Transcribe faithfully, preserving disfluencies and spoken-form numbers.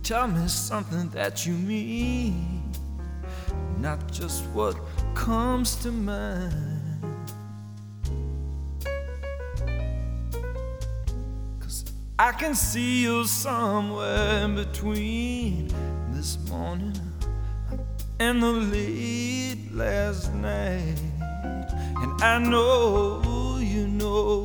Tell me something that you mean, not just what comes to mind. 'Cause I can see you somewhere in between this morning and the late last night. And I know you know